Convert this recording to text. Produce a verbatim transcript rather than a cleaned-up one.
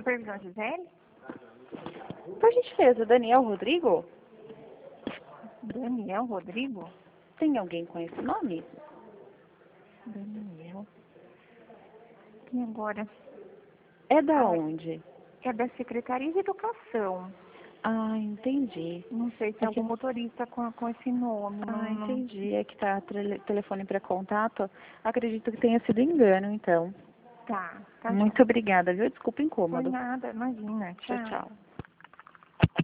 Supervisão Gisele? Por gentileza, Daniel Rodrigo? Daniel Rodrigo? Tem alguém com esse nome? Daniel. E agora? É da Ah, onde? é da Secretaria de Educação. Ah, entendi. Não sei se é É algum que- motorista com, com esse nome. Ah, não, não... entendi. É que tá tele- telefone para contato. Acredito que tenha sido engano, então. Tá, tá Muito joia. obrigada, viu? Desculpa o Por incômodo. nada, imagina. Tchau, Tchau. tchau.